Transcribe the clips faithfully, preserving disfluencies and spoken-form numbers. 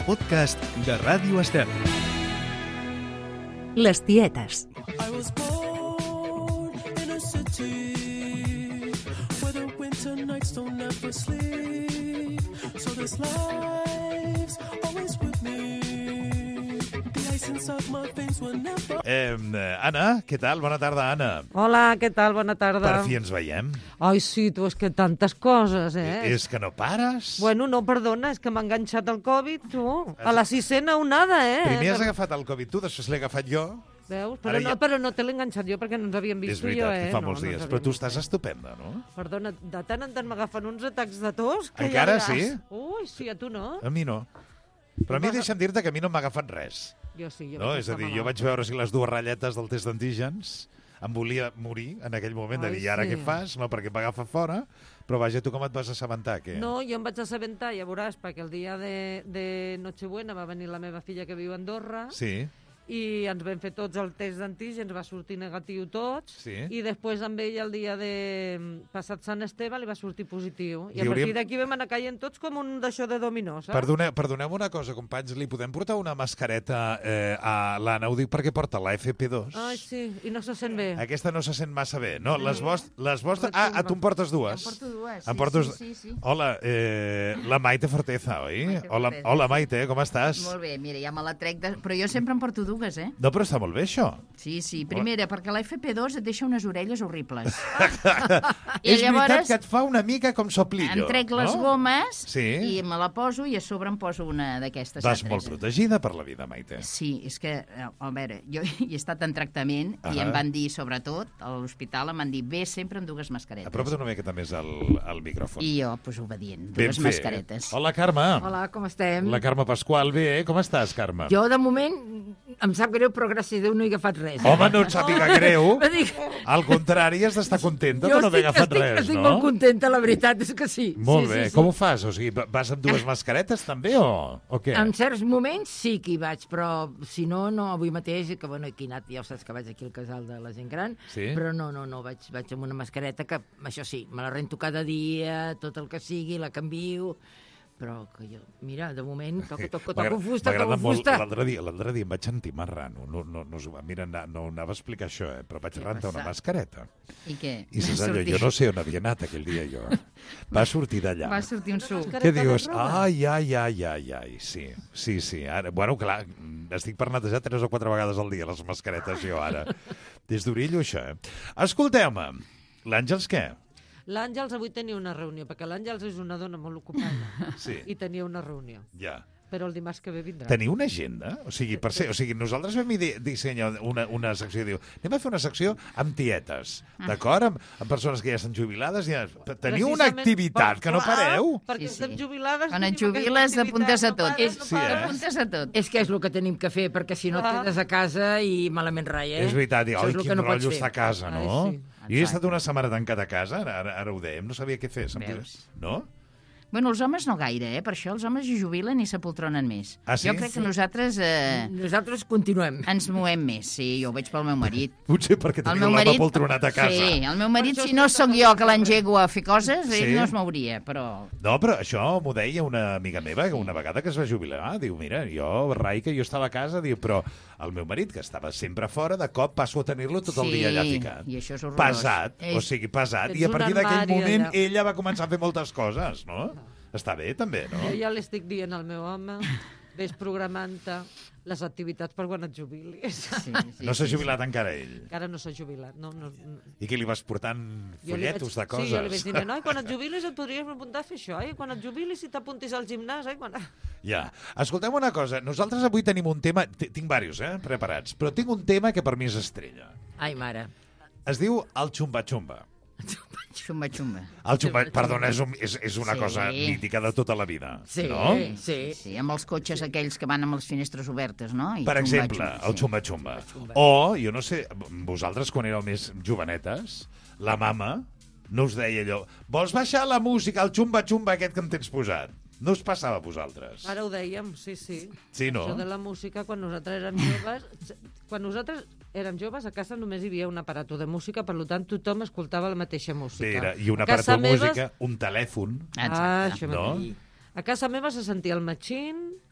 els podcasts de Ràdio Estel. Les tietes. I was born in a city where the winter nights don't ever sleep. So this life's always with me. The ice inside my veins will never... Eh, Anna, què tal? Bona tarda, Anna. Hola, què tal? Bona tarda. Per fi ens veiem. Ai, sí, tu, és que tantes coses, eh? És que no pares. Bueno, no, perdona, és que m'ha enganxat el Covid, tu. A la sisena onada, eh? Primer has agafat el Covid tu, després l'he agafat jo. Veus? Però, Ara no, ja- però no te l'he enganxat jo perquè no ens havíem vist És tu i veritat, jo, eh? que fa no, molts no dies. ens Però tu havíem estàs vist. estupenda, no? Perdona, de tant en tant m'agafen uns atacs de tos que Encara ja sí? diràs. Ui, sí, a tu no? A mi no. Però a mi deixa'm dir-te que a mi no m'ha agafat res. Jo sí, jo No? vaig És a estar dir, jo malalta. vaig veure si les dues ratlletes del test d'antígens em volia morir en aquell moment de Ai, dir, i ara sí. què fas? No, perquè m'agafa fora. Però vaja, tu com et vas assabentar? Què? No, jo em vaig assabentar, ja veuràs, perquè el dia de, de Nochebuena va venir la meva filla que viu a Andorra Sí, i ens vam fer tots el test d'antígens, va sortir negatiu tots, Sí. i després amb ell el dia de passat Sant Esteve li va sortir positiu. I Li a partir hauríem- d'aquí vam anar caient tots com un d'això de dominó, saps? Perdone, perdoneu una cosa, companys, li podem portar una mascareta eh, a l'Anna? Ho dic perquè porta la F P dos. Ai, sí, i no se sent bé. Aquesta no se sent massa bé. No, les, vost les vostres... Ah, ah, tu en portes dues. En porto dues, En sí, portes... sí, sí, sí. Hola, eh, la Maite Forteza, oi? Maite Hola, Forteza. hola, Maite, com estàs? Molt bé, mira, ja me la trec, de... però jo sempre en porto dues, eh? No, però està molt bé, això. Sí, sí. Primera, perquè la F P dos et deixa unes orelles horribles. És veritat que et fa una mica com soplillo. Em trec les no? gomes Sí. i me la poso i a sobre em poso una d'aquestes Vas altres. molt protegida per la vida, Maite. Sí, és que, eh, a veure, jo hi he estat en tractament Ah. i em van dir, sobretot, a l'hospital, em van dir, ve sempre amb dues mascaretes. Apropa't una miqueta més al, al micròfon. I jo, doncs, obedient, Ben dues fet. mascaretes. Hola, Carme. Hola, com estem? La Carme Pasqual, bé, com estàs, Carme? Jo, de moment, em sap greu, però gràcies a Déu no he agafat res. Home, no et sàpiga greu. Va dir- Al contrari, has d'estar contenta Jo de no haver estic, agafat estic, res, estic no? molt contenta, la veritat és que sí. Molt sí, bé. Sí, sí. Com ho fas? O sigui, vas amb dues mascaretes també o, o què? En certs moments sí que hi vaig, però si no, no, avui mateix, que bueno, aquí he anat, ja ho saps que vaig aquí al casal de la gent gran, Sí? però no, no, no, vaig, vaig amb una mascareta que, això sí, me la rento cada dia, tot el que sigui, la canvio, però que jo, mira, de moment, toco, toco, toco fusta, M'agrada toco molt. fusta. L'altre dia, l'altre dia em vaig sentir marrano. No, no, no, us ho- mira, no, no anava a explicar això, eh? Però vaig rentar una passa? mascareta. I què? I saps Va allò, sortir- jo no sé on havia anat aquell dia, jo. Va sortir d'allà. Va sortir un suc. Què dius? Ai, ai, ai, ai, ai, sí, sí, sí. Ara, bueno, clar, estic per netejar tres o quatre vegades al dia les mascaretes, jo, ara. Des d'Orillo, això, eh? Escolteu-me, l'Àngels què? L'Àngels avui tenia una reunió, perquè l'Àngels és una dona molt ocupada. Sí. I tenia una reunió. Ja. Però el dimarts que ve vindrà. Teniu una agenda? O sigui, per ser, o sigui nosaltres vam di dissenyar una, una secció, diu, anem a fer una secció amb tietes, d'acord? Amb, amb persones que ja estan jubilades. Ja... Teniu una Precisament activitat, per- que no clar, pareu? Perquè Sí, sí. estem jubilades... Quan et tenim aquesta jubiles, apuntes a activitat, tot. no pares, És, no Sí, pares. eh? apuntes a tot. És que és el que tenim que fer, perquè si no et Clar. quedes a casa i malament rai, eh? És veritat, i, Això oi, és el quin que no pots rotllo fer. estar a casa, Ai, no? sí. Jo he estat una setmana tancada a casa, ara, ara, ara ho dèiem, no sabia què fer. sentia- Veus? No? Bueno, els homes no gaire, eh? Per això els homes hi jubilen i s'apoltronen més. Ah, sí? Jo crec que nosaltres eh, Nosaltres continuem. ens movem més, sí, jo ho veig pel meu marit. Potser perquè El teniu meu l'home marit... poltronat a casa. Sí, el meu marit, si no sóc jo que l'engego a fer coses, Sí? ell no es mouria, però... No, però això m'ho deia una amiga meva, que una vegada que es va jubilar, diu, mira, jo, rai, que jo estava a casa, diu, però el meu marit, que estava sempre fora, de cop passo a tenir-lo tot el Sí, dia allà ficat. i això és horrorós. Pesat, o Ell- sigui, pesat. Ets I a un partir d'aquell armari, moment allà. ella va començar a fer moltes coses, no? Està bé, també, no? Jo ja l'estic dient al meu home, ves programant-te les activitats per quan et jubilis. Sí, sí, No s'ha sí, jubilat encara ell. Encara no s'ha jubilat. No, no, no. I que li vas portant Jo li folletos vaig- de coses. Sí, jo li vaig dir, noi, quan et jubilis et podries apuntar a fer això, eh? Quan et jubilis si t'apuntis al gimnàs, eh? Quan... Ja. Escolteu una cosa, nosaltres avui tenim un tema, t- tinc diversos, eh, preparats, però tinc un tema que per mi és estrella. Ai, mare. Es diu el xumba-xumba. Xumba, xumba. El xumba, perdona, és, un, és, és una Sí. cosa mítica de tota la vida, Sí, no? sí. Sí, amb els cotxes aquells que van amb les finestres obertes, no? I Per xumba, exemple, xumba, el sí. xumba-xumba. O, jo no sé, vosaltres quan éreu més jovenetes, la mama no us deia allò, vols baixar la música, el xumba-xumba aquest que em tens posat? No us passava a vosaltres? Ara ho dèiem, sí, sí. Sí, no? Això de la música, quan nosaltres érem joves... Quan nosaltres érem joves, a casa només hi havia un aparato de música, per tant, tothom escoltava la mateixa música. Era, i un A aparato casa de meva- música, un telèfon... Ah, Exacte. això No? mateix. A casa meva se sentia el matxín,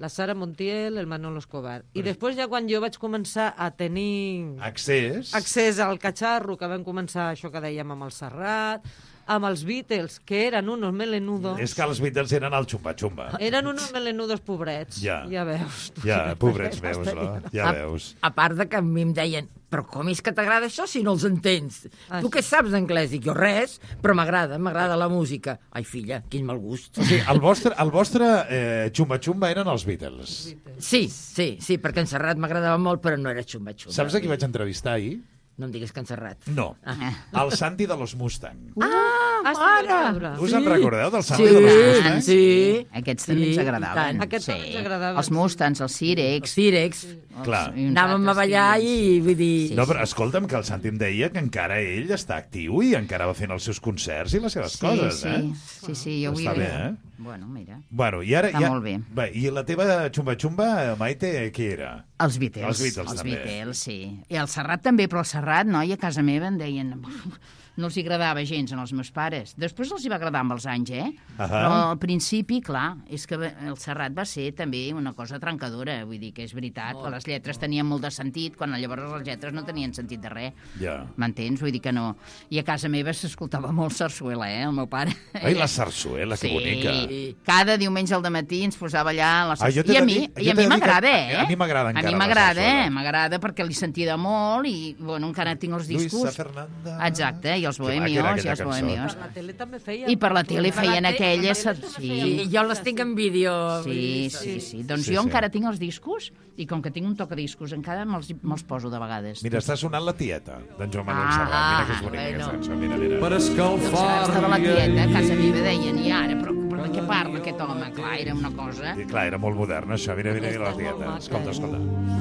la Sara Montiel, el Manolo Escobar. I després ja quan jo vaig començar a tenir Accés. accés al catxarro, que vam començar això que dèiem amb el Serrat, amb els Beatles, que eren unos melenudos. És que els Beatles eren el xumba-xumba. Eren unos melenudos pobrets. Ja. Ja veus. Ja, pobrets veus, no? Ja A- veus. A part de que a mi em deien, però com és que t'agrada això si no els entens? Ah, tu sí. què saps d'anglès? Dic jo res, però m'agrada, m'agrada la música. Ai, filla, quin mal gust. Sí, el vostre, el vostre eh, xumba-xumba eren els Beatles. Sí, sí, sí, perquè en Serrat m'agradava molt, però no era xumba-xumba. Saps a qui vaig entrevistar ahir? No em digues que en Serrat. No. El Santi de los Mustang. Ah, Ah, sí, vaig veure. Us en recordeu del Santi Sí, de los Mustang? sí. Aquests també ens Sí, agradaven. i tant. Aquests també ens agradaven, Els sí. Mustangs, els Els Cirex... Cirex. Clar. i uns Anàvem a altres ballar fills. i, vull dir... No, però escolta'm, que el Santi em deia que encara ell està actiu i encara va fent els seus concerts i les seves Sí, coses, sí, eh? sí, sí, jo vull Està dir... bé, eh? Bueno, mira, Bueno, i ara... Està ja... molt bé. Bé, i la teva xumba-xumba, Maite, què era? els Beatles. Els Beatles, els també. Beatles, sí. I el Serrat també, però el Serrat, no, i a casa meva em deien... No els hi agradava gens als meus pares. Després els hi va agradar amb els anys, eh? Ahà. Però al principi, clar, és que el Serrat va ser també una cosa trencadora. Vull dir que és veritat, que les lletres tenien molt de sentit, quan llavors les lletres no tenien sentit de res. Ja. M'entens? Vull dir que no. I a casa meva s'escoltava molt sarsuela, eh, el meu pare. Ai, la sarsuela, que Sí, bonica. cada diumenge al matí ens posava allà la Ah, jo sarsuela. t'he I a de mi, dir- i jo a t'he mi de dir m'agrada, que eh? a mi m'agrada A encara mi la m'agrada, sarsuela. eh? M'agrada perquè li sentia de molt i, bueno, encara tinc els discos. Luisa Fernanda. Exacte, i els Que maca era bohemios, i aquella els cançó. bohemios. Per la tele també feien. I per la tele feien te- aquelles... per la tele també Sí, feien I jo les tinc en vídeo. sí, sí, sí. Doncs Sí, jo sí. encara tinc els discos i com que tinc un tocadiscos encara me'ls me'ls poso de vegades. Mira, està sonant la tieta d'en Joan Manuel Ah, Serrat. Mira que és bonica bueno. aquesta cançó. Mira, mira. Per Doncs escalfar estava la tieta, a casa meva deien, i ara, però, però de què parla aquest home? Clar, era una cosa... I clar, era molt modern, això. Mira, mira, mira la tieta. Escolta, escolta.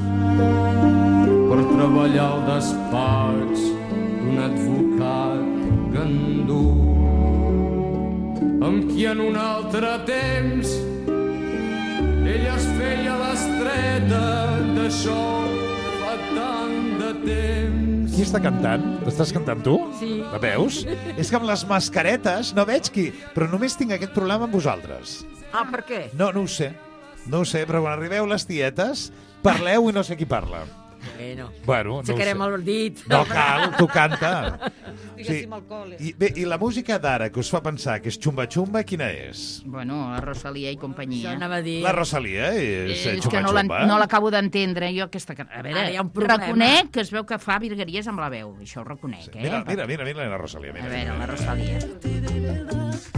per treballar al despatx d'un advocat gandú amb qui en un altre temps ella es feia l'estreta d'això fa tant de temps. Qui està cantant? L'estàs cantant tu? Sí. La veus? És que amb les mascaretes no veig qui... Però només tinc aquest problema amb vosaltres. Ah, per què? No, no ho sé. No ho sé, però quan arribeu les tietes, parleu i no sé qui parla. Bueno, Bueno, no ho sé. aixecarem el dit. No cal, tu canta. Diguéssim alcohol. I, bé, I la música d'ara que us fa pensar que és xumba-xumba, quina és? Bueno, la Rosalia i Això companyia. anava a dir... La Rosalia és, Eh, és és que no l'en- xumba-xumba? no l'acabo d'entendre, jo aquesta... can- A veure, Ara hi ha un problema. reconec que es veu que fa virgueries amb la veu, això ho reconec, eh? Mira, mira, mira, mira la Rosalia. Mira, A veure, mira, la mira. Rosalia.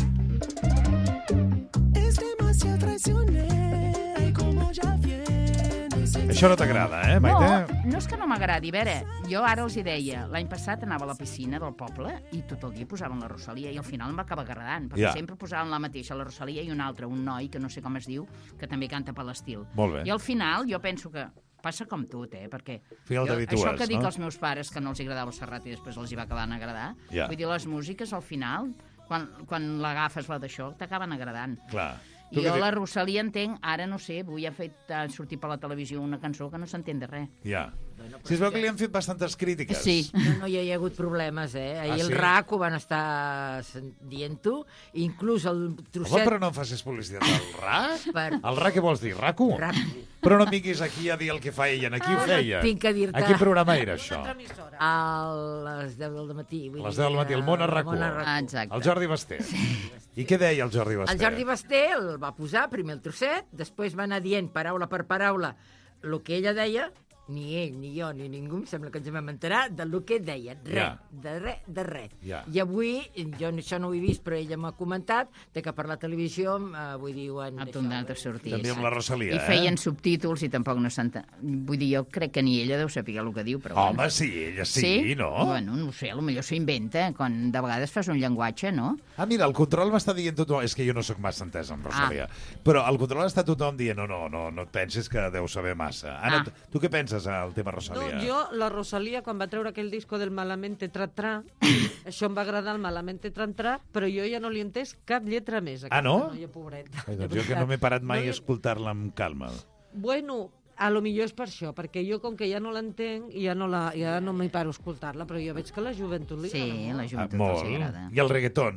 Es demasiado traicionera y como ya vienes. Això no t'agrada, eh, No, Maite? no és que no m'agradi. A veure, jo ara els hi deia, l'any passat anava a la piscina del poble i tot el dia posaven la Rosalia i al final em va acabar agradant, perquè Ja. sempre posaven la mateixa, la Rosalia i un altre, un noi, que no sé com es diu, que també canta per l'estil. Molt bé. I al final jo penso que passa com tot, eh? Perquè Final jo, t'habitues, això que dic no? als meus pares que no els agradava el Serrat i després els hi va acabar agradar, Ja. vull dir, les músiques al final, quan, quan l'agafes la d'això, t'acaben agradant. Clar. Tu I què jo di- la Rosalia entenc, ara no sé, avui ha fet uh, sortir per la televisió una cançó que no s'entén de res. Ja. Si es veu que li han fet bastantes crítiques. Sí. No, no, hi ha hagut problemes, eh? Ahir Ah, el sí? R A C ho van estar sen- dient-ho, inclús el Home, trosset... però no em facis publicitat al R A C. Per- El R A C què vols dir? RACU? R A C. Però no em vinguis aquí a dir el que fa ella. Aquí ho Ah, feia. tinc que dir-te. A quin programa era això? A les deu del matí. vull A les dir, deu del matí, el món a RAC u. Món a RAC u. Ah, exacte. El Jordi Basté. I què deia el Jordi Basté? El Jordi Basté el va posar primer el trosset, després va anar dient paraula per paraula el que ella deia, ni ell, ni jo, ni ningú, em sembla que ens vam enterar del que deia. Res, Ja. de res, de res. Ja. I avui, jo això no ho he vist, però ella m'ha comentat de que per la televisió, eh, vull dir, ho han... Ha tornat a sortir. També amb la Rosalia, I eh? feien subtítols i tampoc no s'entén. Vull dir, jo crec que ni ella deu saber el que diu, però... Home, bueno. sí, ella sí, no? Bueno, no ho sé, potser s'ho inventa, quan de vegades fas un llenguatge, no? Ah, mira, el control m'està dient tothom... És que jo no sóc massa entès amb Rosalia. Ah. Però el control està tothom dient no, no, no, no et pensis que deu saber massa. Anna, Ah. tu- tu què penses al tema No, Rosalia? jo, la Rosalia, quan va treure aquell disco del Malamente Tra-Tra, això em va agradar, el Malamente Tra-Tra, però jo ja no li he entès cap lletra més. Ah, no? Noia pobreta. Ai, doncs jo que no m'he parat mai No a li- escoltar-la amb calma. Bueno, a lo millor és per això, perquè jo, com que ja no l'entenc, ja no, la, ja no m'hi paro a escoltar-la, però jo veig que la joventut li Sí, agrada la molt. Ah, joventut els molt. agrada. I el reggaeton?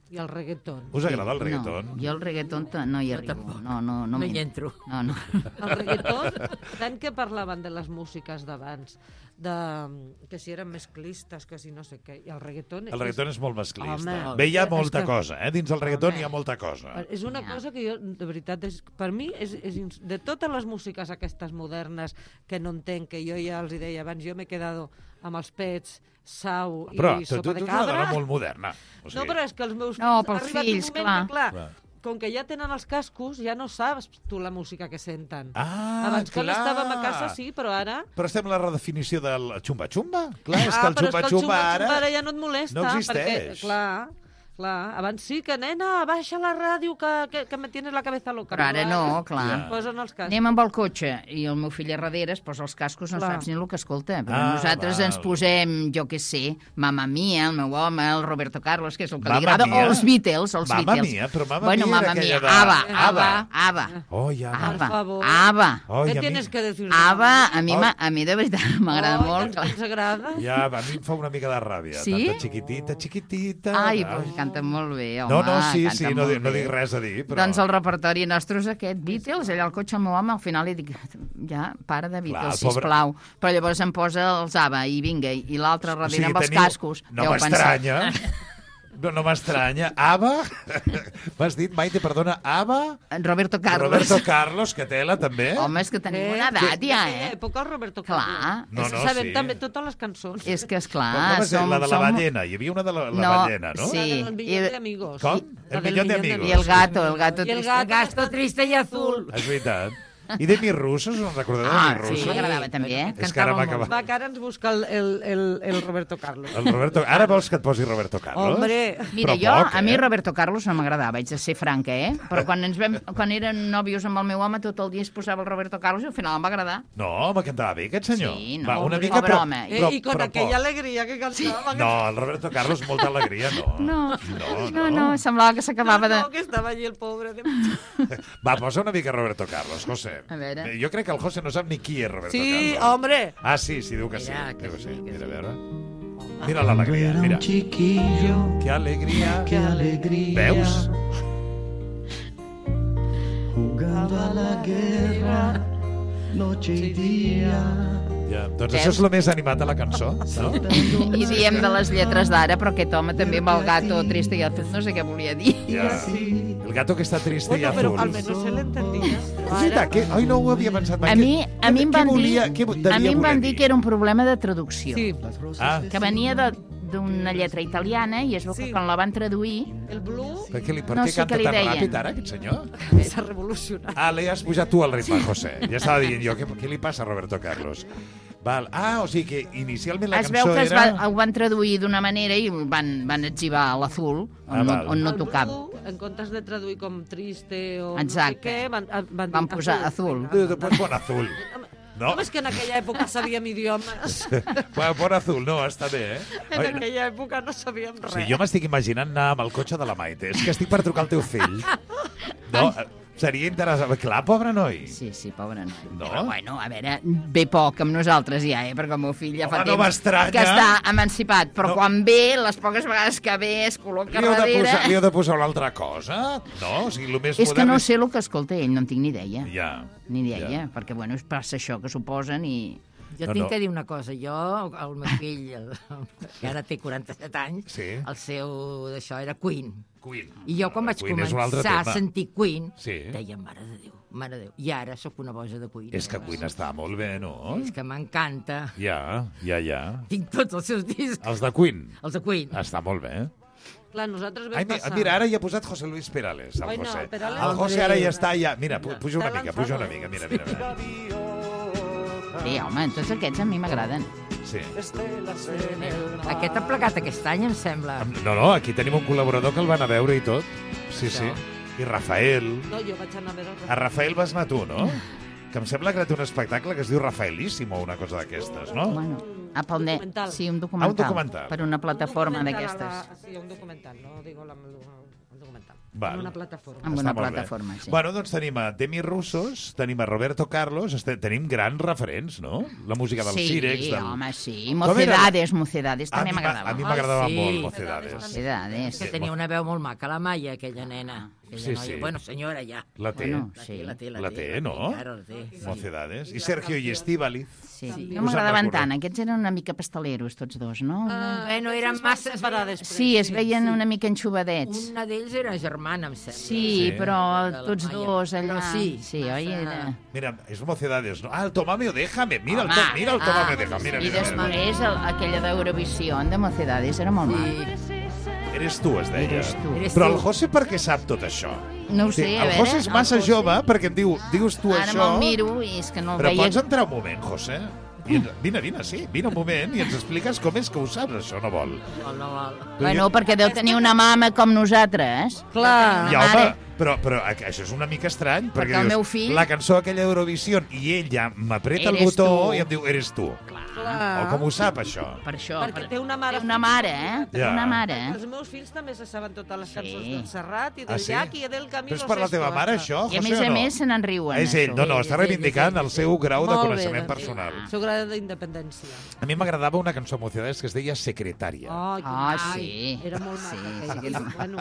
I el reggaeton. Us agrada el reggaeton? No, jo el reggaeton t- no hi arribo. No, no, no, No hi m'hi- entro. No, no. El reggaeton, tant que parlaven de les músiques d'abans, de, que si eren mesclistes, que si no sé què, i el reggaeton... El reggaeton és molt masclista. Home, Bé, hi ha és molta que- cosa, eh? Dins el reggaeton Home. hi ha molta cosa. És una Ja. cosa que jo, de veritat, és, per mi, és, és, ins- de totes les músiques aquestes modernes que no entenc, que jo ja els hi deia abans, jo m'he quedat amb els pets, sau i Però tu, tu, sopa tu de ets una cabra. dona molt moderna. O sigui, No, però és que els meus No, fills... pels ha arribat fills, un moment clar. que, Clar. com que ja tenen els cascos, ja no saps tu la música que senten. Ah, Abans, quan clar. estàvem a casa, sí, però ara... Però estem en la redefinició del xumba-xumba. Clar, és que Ah, el però és que el xumba-xumba ara... ara ja no et molesta. no existeix. Perquè, clar, clar, abans sí que, nena, baixa la ràdio que, que, que me tienes la cabeza loca. Però ara no, clar. Ja. Em posen els cascos. Anem amb el cotxe i el meu fill a darrere es posa els cascos, no Clar. saps ni el que escolta. Però Ah, nosaltres val. ens posem, jo què sé, Mamma Mia, el meu home, el Roberto Carlos, que és el que Mamma li agrada, Mia? o els Beatles, els Mamma Beatles. Mia, però Mamma bueno, Mia era Mamma aquella Mia, de- Ava, Ava. Ava, Ava. Oh, ja, Por Ava, favor. Ava. Oh, ¿Qué i a mi- tienes que decir? de Ava, Mamma a mi, Oh. m'a- a mi de veritat m'agrada Mia? molt. Oh, clar. ens agrada. Ja, a mi em fa una mica de ràbia. Sí? Tanta xiquitita, xiquitita... Ai, Ai. pues canta molt bé, home. No, no, sí, canta sí, no, molt dic- no bé. dic res a dir, però... Doncs el repertori nostre és aquest, Beatles, allà al cotxe al meu home, al final li dic, ja, para de Beatles, el pobre- sisplau. Però llavors em posa els Ava i vinga, i l'altre O darrere sigui, amb els teniu- cascos. No Deu pensar. m'estranya. No, no m'estranya. Ava? M'has dit, Maite, perdona, Ava? Roberto Carlos. Roberto Carlos, que tela, també? Home, és que tenim Eh, una edat ja, d'aquella eh? època el Roberto Clar. Carlos. No, És que no, sabem sí. també totes les cançons. És que, esclar, Com va ser? som... La de la som... ballena. Hi havia una de la, la No, ballena, no? sí. La de los millones I- de amigos. Com? La El del millón de millón amigos. I el gato, el gato... I el triste. gato. Gasto triste i azul. És veritat. I de mi russos, us en recordeu de Ah, mi sí, russos? m'agradava també, eh? És que ara m'ha acabat. Va, que ara ens busca el, el, el, el Roberto Carlos. El Roberto... Ara vols que et posi Roberto Carlos? Hombre. Mira, Però jo, poc, a mi eh? Roberto Carlos no m'agradava, haig de ser franca, eh? Però quan ens vam, quan eren nòvios amb el meu home, tot el dia es posava el Roberto Carlos i al final em va agradar. No, me cantava bé, aquest senyor. Sí, no, Va, una pobre mica, però, home. Eh, però, I con però aquella poc. alegria que cantava. que- No, el Roberto Carlos, molta alegria, no. No, no, no, no, semblava que s'acabava de... No, que estava allí el pobre. De... Va, posa una mica Roberto Carlos, José. A veure. Jo crec que el José no sap ni qui és Roberto Sí, Carlos. hombre. Ah, sí, sí, diu que sí. Mira, que Diu que sí. sí, que Mira, a sí. veure. Mira l'alegria, Era mira. un chiquillo, Que alegria. qué alegría. Veus? Jugando a la guerra, noche y día. Ja. Doncs això és el més animat a la cançó, no? I diem de les lletres d'ara, però aquest home també amb el gato triste i azul, no sé què volia dir. Ja. El gato que està triste i Bueno, pero azul. al menos se le entendía. És veritat, que... Ai, no ho havia pensat mai. A mi, a mi em van dir, volia, què a mi em van dir que era un problema de traducció. Sí, Ah, Que venia de d'una lletra italiana i es veu que Sí. quan la van traduir... el blue per què, li, per No què sé canta què li tan deien. ràpid ara, aquest senyor? s'ha revolucionat. Ah, li has pujat tu al ritme, José. Ja estava dient jo, què, què li passa a Roberto Carlos? Val. Ah, o sigui que inicialment la Es veu cançó que es era... va, ho van traduir d'una manera i van, van etzibar a l'azul, Ah, on, no, val. on no El tocava. blue, en comptes de traduir com triste o Exacte. no sé què, van, van, Van dir posar azul. Tu, tu, Pues pon azul. No? No, és que en aquella època sabíem idiomes. Bueno, pon azul, no, està bé, eh? En Oi, aquella època no sabíem res. Sí, jo m'estic imaginant anar amb el cotxe de la Maite. És que estic per trucar al teu fill. No? Seria interessant. Clar, pobre noi. Sí, sí, pobre noi. No? Però bueno, a veure, ve poc amb nosaltres ja, eh? Perquè el meu fill ja fa Home, no temps m'estranya. que està emancipat, però No. quan ve, les poques vegades que ve, es col·loca Li heu de darrere... posar, li heu de posar una altra cosa? No? O sigui, el més És que modern no sé el que escolta ell, no en tinc ni idea. Ja. Ni idea, Ja. perquè bueno, es passa això que suposen i... Jo No, tinc no. que dir una cosa. Jo, el meu fill, el, que ara té quaranta-set anys, Sí. el seu d'això era Queen. Queen. I jo quan vaig Queen és un altre començar a tema. sentir Queen, Sí. deia, mare de Déu, mare de Déu. I ara sóc una boja de Queen. És que Queen està molt bé, no? És que m'encanta. Ja, ja, ja. Tinc tots els seus discs. Els de Queen. Els de Queen. Està molt bé. Clar, nosaltres vam Ai, mi- passar... mira, ara ja ha posat José Luis Perales, el Ai, no, José. Perales. El José ara ja està, ja... Mira, pu- puja una Està mica, puja una lanzado. mica, mira, mira. mira. Sí, home, tots aquests a mi m'agraden. Sí. Aquest ha plegat aquest any, em sembla. No, no, aquí tenim un col·laborador que el van a veure i tot. Sí, sí. I Rafael. No, jo vaig anar a veure... A Rafael vas anar tu, no? Que em sembla que té un espectacle que es diu Rafaelísimo o una cosa d'aquestes, no? Bueno, a pel net. documental. Sí, un Ah, un documental. documental. Per una plataforma documental a d'aquestes. la- Sí, un documental, no digo la, el documental. instrumental. Val. En una plataforma. Amb Està una molt bé. plataforma, sí. Bueno, doncs tenim a Demi Russos, tenim a Roberto Carlos, este, tenim grans referents, no? La música del sí, Cirex. Del... home, sí. Com era? Mocedades, Mocedades, A també mi m'a- m'agradava. A mi m'agradava Ai, sí. molt Mocedades. Mocedades. Que tenia una veu molt maca, la Maia, aquella nena. Aquella Sí, noia. sí. Bueno, senyora, ja. La té. Bueno, La sí. té, la té, La té, no? Claro, la té. Sí. Mocedades. I Sergio i Estíbaliz. Sí. Sí. No Us en m'agradaven recordeu? tant, aquests eren una mica pasteleros, tots dos, no? Ah, Bueno, aquests eren es van massa- separar després. sí, es veien una mica enxubadets. Una d'ells era germana, em sembla. Sí, Sí. però De la tots Maia. dos allà... Però sí, sí, massa- oi? Era... Mira, és Mocedades, no? Ah, el Tomame o déjame. Mira, el, Home, to, mira el Tomame ah, o déjame. Mira, I mira, mira. després el, aquella d'Eurovisió de Mocedades era molt maca. Sí. Eres tu, es deia. Eres tu. Eres Però tu. el José per què sap tot això? No ho Sí, sé, a el veure... José és massa el José- jove perquè em diu, dius tu Ara això... me'l miro i és que no el Però veia... pots entrar un moment, José? I ens... Vine, vine, sí, vine un moment i ens expliques com és que ho saps, això, no vol. No, no, no. Bueno, perquè deu tenir una mama com nosaltres. Clar. Ja, mare. home, però, però a- això és una mica estrany, perquè, Perquè el dius, meu fill- la cançó aquella Eurovisió i ell ja m'apreta el Eres botó tu. i em diu, eres tu. Clar. O com ho sap, això? Per això. Perquè per... té una mare... Té una mare, eh? Té Ja. una mare. Els meus fills també se saben totes les Sí. cançons del Serrat i del Ah, sí? llac i del camí. Però és per la teva mare, això, I a José, més o a no? més se n'en riuen. És ell, això. no, no, està és ell, reivindicant és ell. el seu grau de Molt bé, coneixement doncs. personal. El seu grau d'independència. A mi m'agradava una cançó Mocedades que es deia Secretària. Oh, Ah, ai, sí. Era molt maca. Sí, aquella. sí que era Bueno,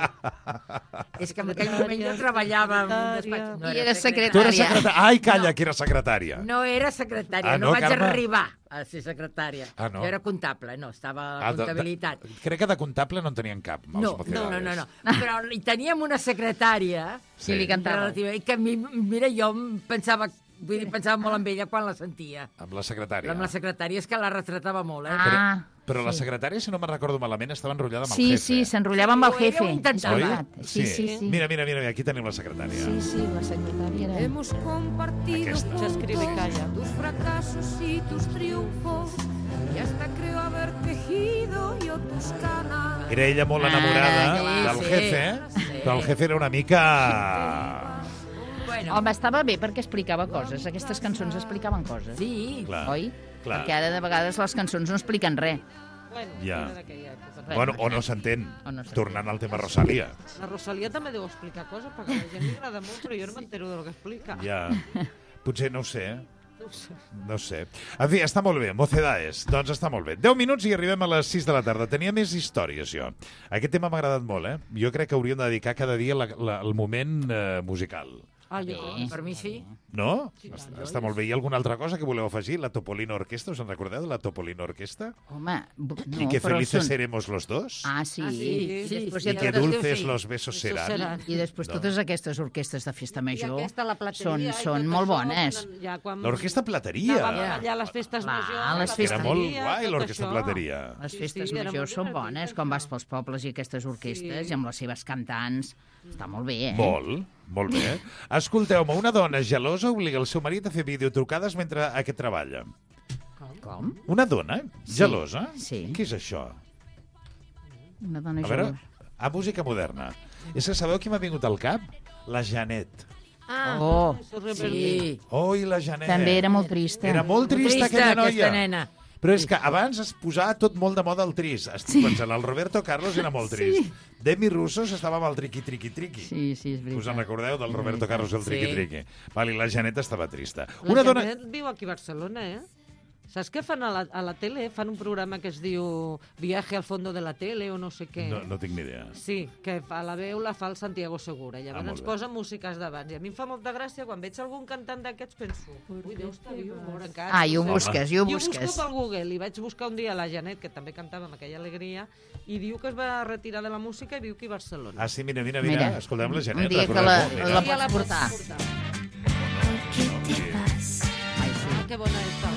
És que en aquell moment jo treballava en un despatx. I era Tu secretària. eres secretària. Ai, calla, que era secretària. No era secretària, Ah, no, no, vaig Carme? arribar a ser secretària. Ah, no? Jo era comptable, no, estava a Ah, de- de- comptabilitat. Crec que de comptable no en tenien cap, els No, no, Mocedades. no, no, no. Però hi teníem una secretària Sí. I li cantava. relativa, i que a mi, mira, jo em pensava, vull dir, pensava molt en ella quan la sentia. Amb la secretària. Amb la secretària és que la retratava molt, eh? Ah, Però la secretària, si no me'n recordo malament, estava enrotllada amb el sí, jefe. sí, s'enrotllava amb el Sí, ho era, jefe. ho intentava. És Oi? veritat. Sí, sí, sí. Mira, mira, mira, aquí tenim la secretària. Sí, sí, la secretària era... Hemos compartido Aquesta. Se escribe y juntos calla. tus fracasos y tus triunfos y hasta creo haber tejido yo tus canas. Era ella molt Ah, enamorada sí, del sí. jefe, Sí. però el jefe era una mica... Bueno, Home, estava bé perquè explicava coses. Aquestes cançons explicaven coses. sí, Clar, Oi? clar. Perquè ara de vegades les cançons no expliquen res. bueno, Ja. era d'aquella època. Bueno, o no s'entén, O no s'entén. tornant al tema Rosalia. La Rosalia també deu explicar coses perquè a la gent li agrada molt, però jo no m'entero del que explica. Ja, potser no ho sé, eh? No ho sé. No ho sé. En fi, està molt bé. Mocedades. Doncs està molt bé. deu minuts i arribem a les sis de la tarda. Tenia més històries, jo. Aquest tema m'ha agradat molt, eh? Jo crec que hauríem de dedicar cada dia la, la, el moment eh, musical. Ah, jo Bé. per mi sí. No? Està, està molt bé. Hi ha alguna altra cosa que voleu afegir? La Topolino Orquesta, us en recordeu de la Topolino Orquesta? Home, bu- no, I que però felices són... seremos los dos. Ah, sí. Ah, sí, sí, Després sí, hi I ha que totes totes... dulces sí. los besos Besos serán. serán. I després No. totes aquestes orquestes de festa I major aquesta, la plateria... són, i són tot molt això, bones. Ja quan L'Orquestra Plateria. anàvem allà a les festes Clar, majors... les la festes- Era molt plateria, guai, tot l'Orquestra això. Plateria. Les Sí, festes sí, era majors molt són divertit, bones, això. quan vas pels pobles i aquestes orquestes, Sí. i amb les seves cantants. Està molt bé, eh? Molt, molt bé. Escolteu-me, una dona gelosa obliga el seu marit a fer videotrucades mentre aquest treballa. Com? Una dona gelosa? Sí. Què és això? Una dona A veure, jove. a música moderna. És que sabeu qui m'ha vingut al cap? La Janet. Ah, Oh, sí. Oi, la Janet. també era molt trista. Era molt trista, Trista, aquella noia. aquesta nena. Però és que abans es posava tot molt de moda el trist. Estic Sí. pensant, el Roberto Carlos era molt trist. Demi Russos estava amb el triqui-triqui-triqui. Sí, sí, és veritat. Us en recordeu del Roberto Carlos i el Sí. triqui-triqui? Vale, i la Janet estava trista. La Una dona... Janet viu aquí a Barcelona, eh? Saps què fan a la, a la tele? Fan un programa que es diu Viaje al fondo de la tele o no sé què. No, no tinc ni idea. Sí, que fa la veu la fa el Santiago Segura. Ah, Llavors molt ens bé. posen músiques d'abans. I a mi em fa molta gràcia quan veig algun cantant d'aquests penso ui, deu estar viu, mor encara. Ah, i ho no sé. busques, i ho I ho busques. busco pel Google i vaig buscar un dia la Janet, que també cantava amb aquella alegria, i diu que es va retirar de la música i viu aquí a Barcelona. Ah, sí, mira, mira, mira. Mira, Escoltem la un Janet. dia que recordeu-ho, la- mira. la Un dia pots portar. Ai, sí, que bona és.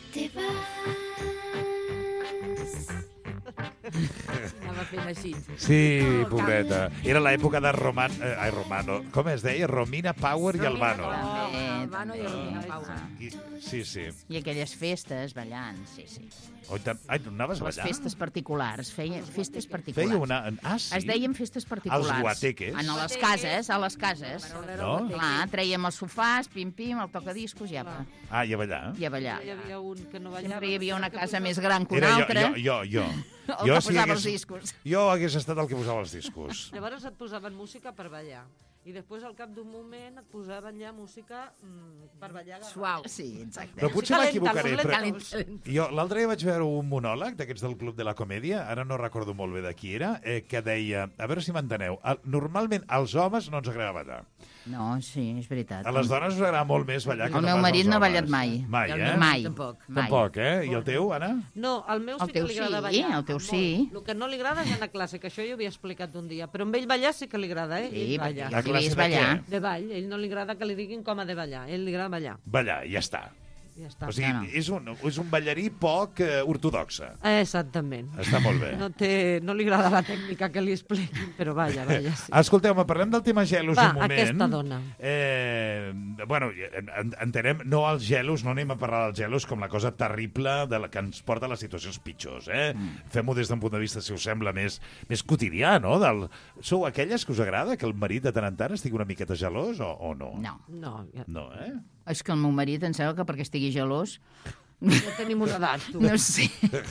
Anava fent així. Sí, pobreta. Era l'època de Roman... Eh, ai, Romano. Com es deia? Romina Power i Albano. També, Albano i també. Romina Power. I, sí, sí. I aquelles festes ballant, sí, sí. Oi, tant... Ai, tu anaves a Les ballar? festes particulars, feia festes particulars. Feia una... Ah, sí? Es deien festes particulars. Els guateques. En les cases, a les cases. No? Clar, trèiem els sofàs, pim-pim, el tocadiscos i apa. Ah, i a ballar? I a ballar. Hi havia un que no ballava. Sempre hi havia una casa més gran que Era una jo, altra. jo, jo, jo. El que posava els discos. Jo hagués estat el que posava els discos. Llavors et posaven música per ballar. I després, al cap d'un moment, et posaven ja música mm, per ballar. Suau. Sí, exacte. Però potser m'equivocaré. Música Però... lenta, Jo l'altre dia vaig veure un monòleg d'aquests del Club de la Comèdia, ara no recordo molt bé de qui era, eh, que deia, a veure si m'enteneu, el- normalment als homes no ens agrada ballar. No, sí, és veritat. A les dones us agrada molt més ballar que El no meu pas marit als no ha homes. ballat mai. Mai, I el eh? meu Mai. Tampoc. Mai. Tampoc, eh? I el teu, Anna? No, el meu sí El teu que li agrada sí, ballar. el teu molt. sí. El que no li agrada és anar a classe, que això jo ho havia explicat un dia. Però amb ell ballar sí que li agrada, eh? Sí, ell perquè balla. A jo t'he classe vist de ballar. què? De ball. Ell no li agrada que li diguin com ha de ballar. Ell li agrada ballar. Ballar, ja està. Ja està. O sigui, No, no. és un, és un ballarí poc eh, ortodoxe. Exactament. Està molt bé. No, té, no li agrada la tècnica que li expliquin, però balla, balla, sí. Escolteu-me, parlem del tema gelos Va, un moment. aquesta dona. Eh, bueno, en- en- entenem, no els gelos, no anem a parlar dels gelos com la cosa terrible de la que ens porta a les situacions pitjors, eh? Mm. Fem-ho des d'un punt de vista, si us sembla, més, més quotidià, no? Del... Sou aquelles que us agrada que el marit de tant en tant estigui una miqueta gelós o, o no? No. No, ja, No, eh? És que el meu marit em sembla que perquè estigui gelós, ja tenim una edat, tu. no sé,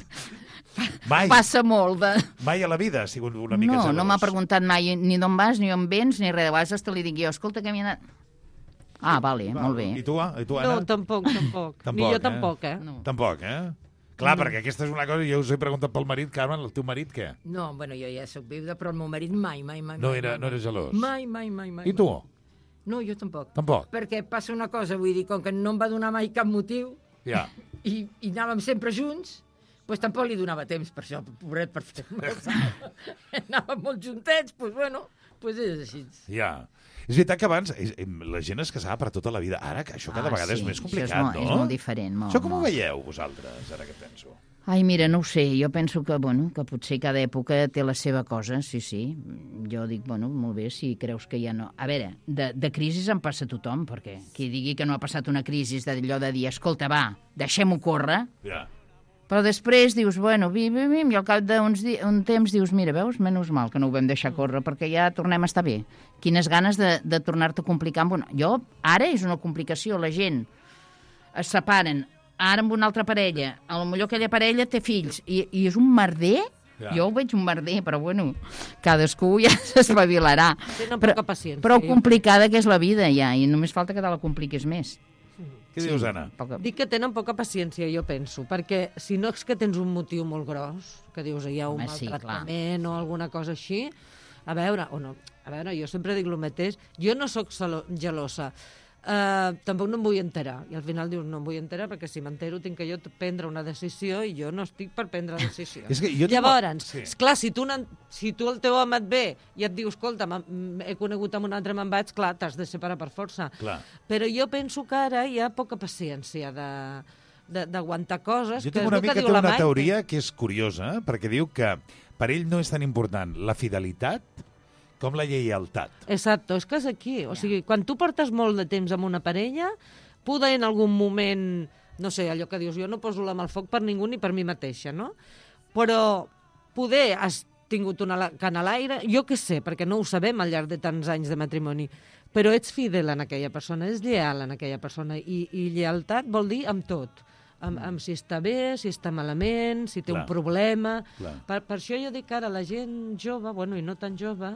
Mai, passa molt de... mai a la vida ha sigut una mica No, gelós. no m'ha preguntat mai ni d'on vas, ni on vens, ni res. De vegades hasta li dic jo, escolta, que m'hi ha anat... Ah, vale, Va, molt bé. I tu, I tu Anna? No, tampoc, tampoc. Tampoc, Ni jo eh? tampoc, eh? No. Tampoc, eh? Clar, mm. perquè aquesta és una cosa, jo us he preguntat pel marit, Carmen, el teu marit què? No, bueno, jo ja soc viuda, però el meu marit mai, mai, mai. No mai, era, mai, no era gelós? Mai, mai, mai, mai. I tu? mai. No, jo tampoc. Tampoc? Perquè passa una cosa, vull dir, com que no em va donar mai cap motiu Ja. i, i anàvem sempre junts, doncs tampoc li donava temps per això, pobret, per fer-me. Anàvem molt juntets, doncs bueno, doncs és així. Ja. És veritat que abans eh, eh, la gent es casava per tota la vida. Ara, que això cada Ah, vegada sí, és més això complicat, és molt- no? és molt diferent, molt, Això com ho molt. veieu, vosaltres, ara que penso? Ai, mira, no ho sé, jo penso que, bueno, que potser cada època té la seva cosa, sí, sí. Jo dic, bueno, molt bé, si creus que ja no... A veure, de, de crisi en passa tothom, perquè qui digui que no ha passat una crisi d'allò de dir, escolta, va, deixem-ho córrer, Ja. però després dius, bueno, vim, vim, vim, i al cap d'un un temps dius, mira, veus, menys mal que no ho vam deixar córrer, perquè ja tornem a estar bé. Quines ganes de, de tornar-te a complicar amb una... Jo, ara és una complicació, la gent es separen, ara amb una altra parella, a lo millor aquella parella té fills, i, i és un merder, Ja. jo ho veig un merder, però bueno, cadascú ja s'espavilarà. Tenen Però, poca paciència. prou complicada que és la vida, ja, i només falta que te la compliquis més. Què dius, Anna? Poca... Dic que tenen poca paciència, jo penso, perquè si no és que tens un motiu molt gros, que dius hi ha un Home, sí, maltractament o alguna cosa així, a veure, o no, a veure, jo sempre dic el mateix, jo no sóc celo- gelosa, Uh, tampoc no em vull enterar, i al final dius no em vull enterar perquè si m'entero tinc que jo prendre una decisió i jo no estic per prendre decisió. És que jo tinc- Llavors, Sí. esclar, si tu, n'en- si tu el teu home et ve i et diu, escolta, m'ha- he conegut amb un altre, me'n vaig, clar, t'has de separar per força. Clar. Però jo penso que ara hi ha poca paciència de de- d'aguantar coses. Jo que tinc és una el que mica, diu té la una Maite. teoria que és curiosa, perquè diu que per ell no és tan important la fidelitat com la lleialtat. Exacto, és que és aquí. O sigui, quan tu portes molt de temps amb una parella, poder en algun moment, no sé, allò que dius, jo no poso la mà al foc per ningú ni per mi mateixa, no? Però poder has tingut una la- canalaire, jo què sé, perquè no ho sabem al llarg de tants anys de matrimoni, però ets fidel en aquella persona, és lleal en aquella persona, i, i llealtat vol dir amb tot. Amb, amb si està bé, si està malament, si té Clar. un problema. Clar. Per, per això jo dic que ara la gent jove, bueno, i no tan jove,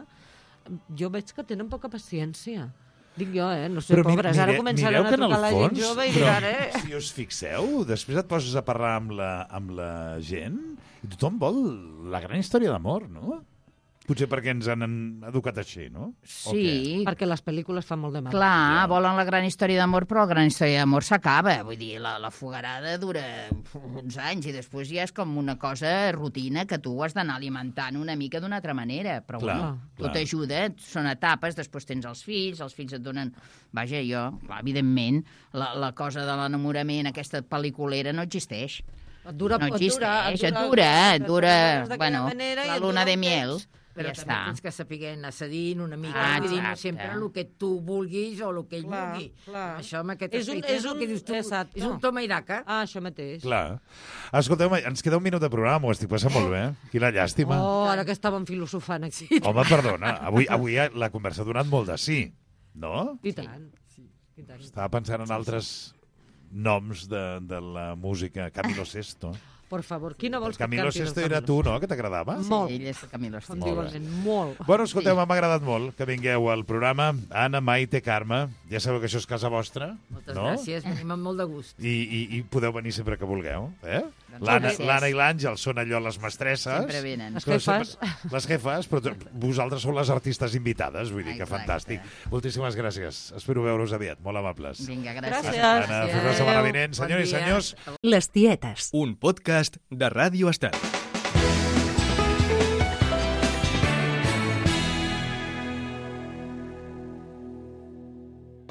jo veig que tenen poca paciència. Dic jo, eh? No sé, Però mi- pobres, ara mire- començaran mireu a que en el trucar la gent fons, jove i però diran, eh? Si us fixeu, després et poses a parlar amb la, amb la gent i tothom vol la gran història d'amor, no? Potser perquè ens han educat així, no? O Sí, Perquè les pel·lícules fan molt de mal. clar, Ja. volen la gran història d'amor, però la gran història d'amor s'acaba. Vull dir, la, la fogarada dura uns anys i després ja és com una cosa rutina que tu has d'anar alimentant una mica d'una altra manera. Però Clar, bueno, clar. tot ajuda, són etapes, després tens els fills, els fills et donen... Vaja, jo, clar, evidentment, la, la cosa de l'enamorament, aquesta pel·liculera, no existeix. Et dura, No et dura, existeix, et dura, et dura, d'aquella bueno, manera i la et luna dura de un miel. temps. Però ja també està. tens que saber anar cedint una mica, Ah, vull dir, no exacte. sempre el que tu vulguis o el que ell Clar, vulgui. clar. Això amb aquest És un- aspecte és el un- que dius tu, exacte. és un toma i daca. Ah, això mateix. Clar. Escolteu, ens queda un minut de programa, m'ho estic passant molt bé. Quina llàstima. Oh, ara que estàvem filosofant aquí. Home, perdona, avui, avui la conversa ha donat molt de sí, no? I tant. I tant. Estava pensant en altres noms de, de la música, Camilo Sesto. Por favor, qui no vols que et Camilo canti del Sesto era Camilo? tu, no?, que t'agradava? Molt. Sí, ell és el Camilo Com Sesto. diu Molt la bé. gent, molt. Bueno, escolteu, m'ha agradat molt que vingueu al programa. Anna, Maite, Carme, ja sabeu que això és casa vostra, Moltes no? gràcies, venim amb molt de gust. I, i, i podeu venir sempre que vulgueu, eh? Doncs L'Anna gràcies. l'Anna i l'Àngel són allò les mestresses. Sempre venen. Les Però jefes. sempre- Les jefes, però t- vosaltres sou les artistes invitades, vull dir que Exacte. fantàstic. Moltíssimes gràcies. Espero veure-us aviat. Molt amables. Vinga, gràcies. Gràcies. Anna, fins la setmana vinent. Bon Senyors i dia. senyors, Les tietes. Un podcast de Ràdio Estel.